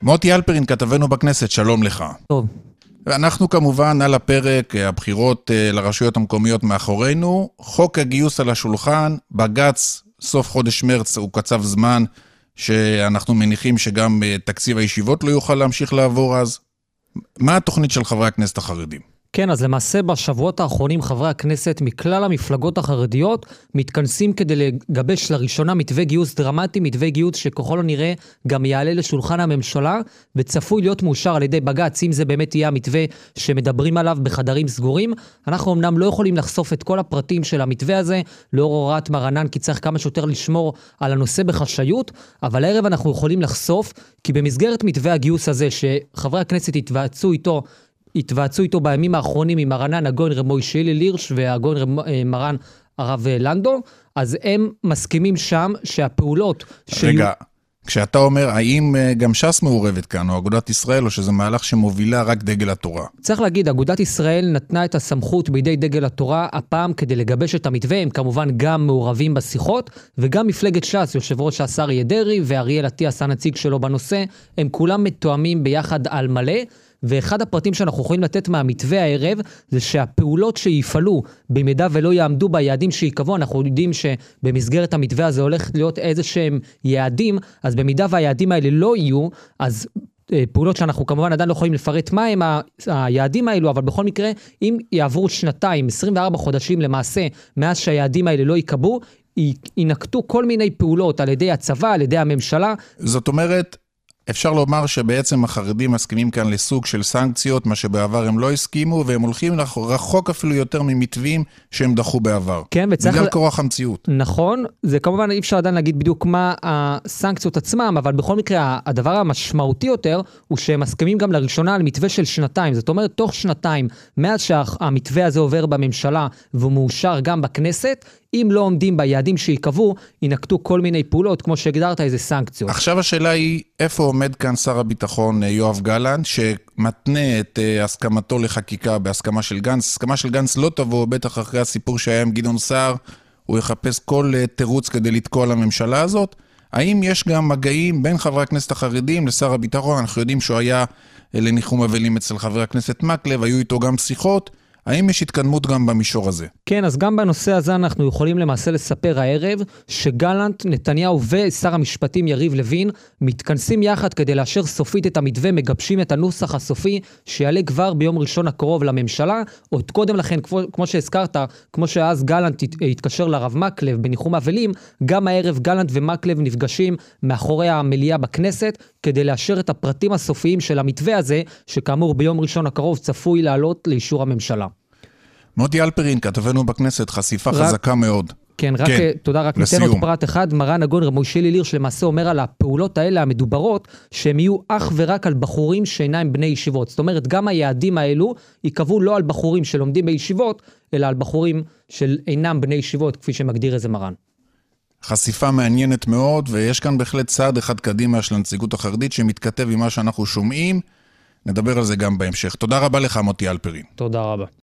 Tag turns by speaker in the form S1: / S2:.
S1: מוטי אלפרין, כתבנו בכנסת, שלום לך.
S2: טוב.
S1: אנחנו כמובן על הפרק, הבחירות לרשויות המקומיות מאחורינו, חוק הגיוס על השולחן, בג"ץ, סוף חודש מרץ הוא קצב זמן, שאנחנו מניחים שגם תקציב הישיבות לא יוכל להמשיך לעבור אז. מה התוכנית של חברי הכנסת החרדים?
S2: כן, אז למעשה בשבועות האחרונים חברי הכנסת מכלל המפלגות החרדיות מתכנסים כדי לגבש לראשונה מתווה גיוס דרמטי, מתווה גיוס שככל הנראה גם יעלה לשולחן הממשלה, וצפוי להיות מאושר על ידי בג"ץ, אם זה באמת יהיה המתווה שמדברים עליו בחדרים סגורים. אנחנו אמנם לא יכולים לחשוף את כל הפרטים של המתווה הזה, לאור הוראת מרנן, כי צריך כמה שיותר לשמור על הנושא בחשאיות, אבל הערב אנחנו יכולים לחשוף, כי במסגרת מתווה הגיוס הזה שחברי הכנסת התוועצו איתו בימים האחרונים עם מרנן הגאון רב מוישה הלל הירש והגאון מרן הרב לנדו, אז הם מסכימים שם שהפעולות...
S1: רגע, כשאתה אומר, האם גם ש"ס מעורבת כאן, או אגודת ישראל, או שזה מהלך שמובילה רק דגל התורה?
S2: צריך להגיד, אגודת ישראל נתנה את הסמכות בידי דגל התורה, הפעם כדי לגבש את המתווה, הם כמובן גם מעורבים בשיחות, וגם מפלגת ש"ס, יושב ראש השר אריה דרעי, ואריאל אטיאס הנציג שלו בנושא, הם כולם מתואמים ביחד על מלא, ואחד הפרטים שאנחנו יכולים לתת מהמתווה הערב, זה שהפעולות שיפעלו, במידה ולא יעמדו ביעדים שיקבעו, אנחנו יודעים שבמסגרת המתווה הזה הולך להיות איזה שהם יעדים, אז במידה והיעדים האלה לא יהיו, אז פעולות שאנחנו כמובן עדיין לא יכולים לפרט מה הם היעדים האלו, אבל בכל מקרה, אם יעברו שנתיים, 24 חודשים למעשה, מאז שהיעדים האלה לא יקבעו, ינקטו כל מיני פעולות על ידי הצבא, על ידי הממשלה.
S1: זאת אומרת, אפשר לומר שבעצם החרדים מסכימים כאן לסוג של סנקציות, מה שבעבר הם לא הסכימו, והם הולכים רחוק אפילו יותר ממתווים שהם דחו בעבר.
S2: כן,
S1: בגלל כורח המציאות.
S2: נכון, זה כמובן אי אפשר עדיין להגיד בדיוק מה הסנקציות עצמם, אבל בכל מקרה הדבר המשמעותי יותר, הוא שהם מסכימים גם לראשונה על מתווה של שנתיים. זאת אומרת, תוך שנתיים, מאז שהמתווה הזה עובר בממשלה, והוא מאושר גם בכנסת, אם לא עומדים ביעדים שיקבעו, ינקטו כל מיני פעולות, כמו שהגדרת, איזה סנקציות.
S1: עכשיו השאלה היא, איפה עומד כאן שר הביטחון יואב גלנט, שמתנה את הסכמתו לחקיקה בהסכמה של גנץ. הסכמה של גנץ לא תבוא, בטח אחרי הסיפור שהיה עם גדעון סער, הוא יחפש כל תירוץ כדי לתקוע לממשלה הזאת. האם יש גם מגעים בין חברי הכנסת החרדים לשר הביטחון? אנחנו יודעים שהוא היה לניחום אבלים אצל חבר הכנסת מקלב, היו איתו גם שיחות. האם יש התקדמות גם במישור הזה?
S2: כן, אז גם בנושא הזה אנחנו יכולים למעשה לספר הערב שגלנט, נתניהו ושר המשפטים יריב לוין מתכנסים יחד כדי לאשר סופית את המתווה, מגבשים את הנוסח הסופי שיעלה כבר ביום ראשון הקרוב לממשלה, עוד קודם לכן, כמו שהזכרת, כמו שאז גלנט התקשר לרב מקלב בניחום אבלים, גם הערב גלנט ומקלב נפגשים מאחורי המליאה בכנסת כדי לאשר את הפרטים הסופיים של המתווה הזה, שכאמור ביום ראשון הקרוב צפוי לעלות לאישור הממשלה.
S1: מוטי אלפרין, כתבנו בכנסת, חשיפה חזקה מאוד.
S2: כן, תודה, רק ניתן עוד פרט אחד. מרן הגאון רב מוישה הלל הירש למעשה אומר על הפעולות האלה המדוברות, שהם יהיו אך ורק על בחורים שאינם בני ישיבות. זאת אומרת, גם היעדים האלו יקבעו לא על בחורים שלומדים בישיבות, אלא על בחורים של אינם בני ישיבות, כפי שמגדיר איזה מרן.
S1: חשיפה מעניינת מאוד, ויש כאן בהחלט צעד אחד קדימה של הנציגות החרדית, שמתכתב עם מה שאנחנו שומעים. נדבר על זה גם בהמשך. תודה רבה לך, מוטי אלפרין.
S2: תודה רבה.